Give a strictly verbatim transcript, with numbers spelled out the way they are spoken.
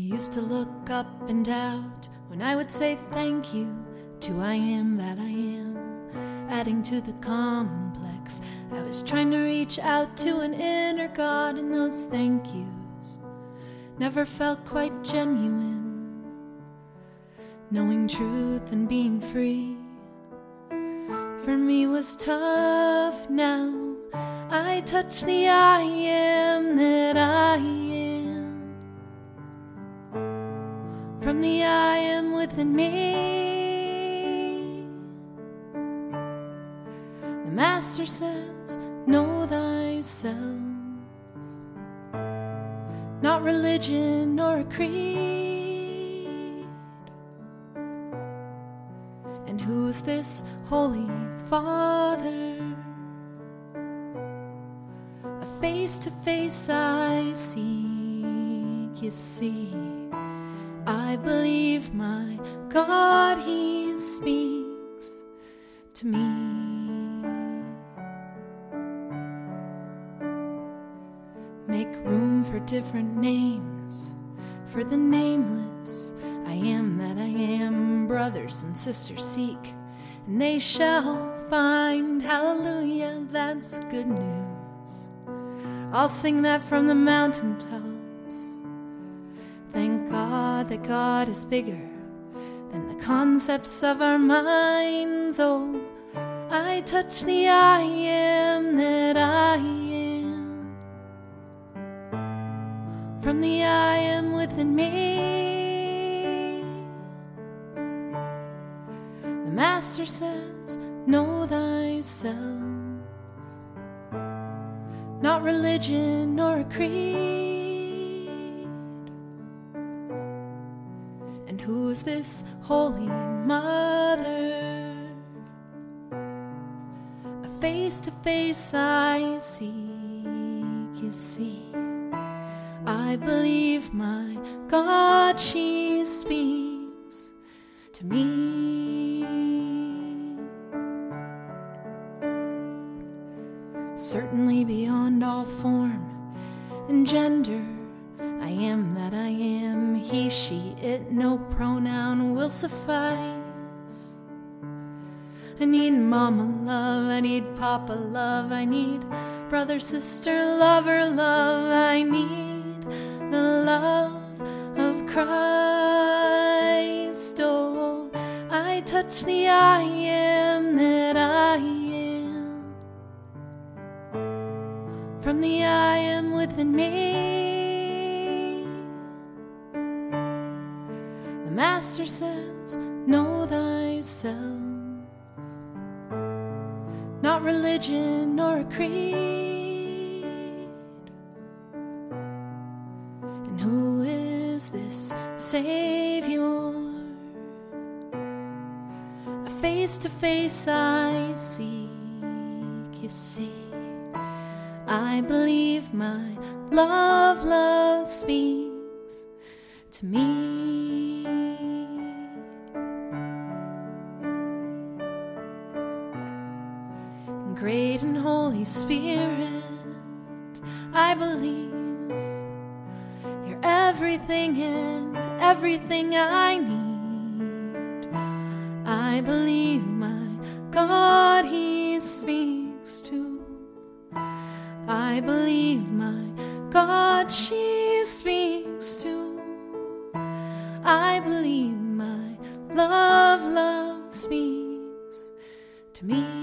used to look up and doubt when I would say thank you to I am that I am. Adding to the complex, I was trying to reach out to an inner God, and those thank yous never felt quite genuine. Knowing truth and being free for me was tough. Now I touch the I am that I am. From the I am within me, the Master says, know thyself. Not religion nor a creed. And who's this Holy Father? A face to face I seek, you see. I believe my God, He speaks to me. Make room for different names, for the nameless. I am that I am. Brothers and sisters seek, and they shall find. Hallelujah, that's good news. I'll sing that from the mountaintops. Thank God that God is bigger than the concepts of our minds. Oh, I touch the I am that I am. From the I am within me, the Master says, know thyself. Not religion nor a creed. And who's this Holy Mother? A face to face I seek, you see. I believe my God, she speaks to me. Certainly beyond all form and gender, I am that I am. He, she, it, no pronoun will suffice. I need mama love, I need papa love, I need brother, sister, lover love, I need the love of Christ. Oh, I touch the I am that I am. From the I am within me, the Master says, know thyself. Not religion nor a creed. And who is this Savior? A face to face I seek, you see. I believe my love, love speaks to me. Great and Holy Spirit, I believe you're everything and everything I need. I believe my God, He speaks too. I believe my God, she speaks too. I believe my love, love speaks to me.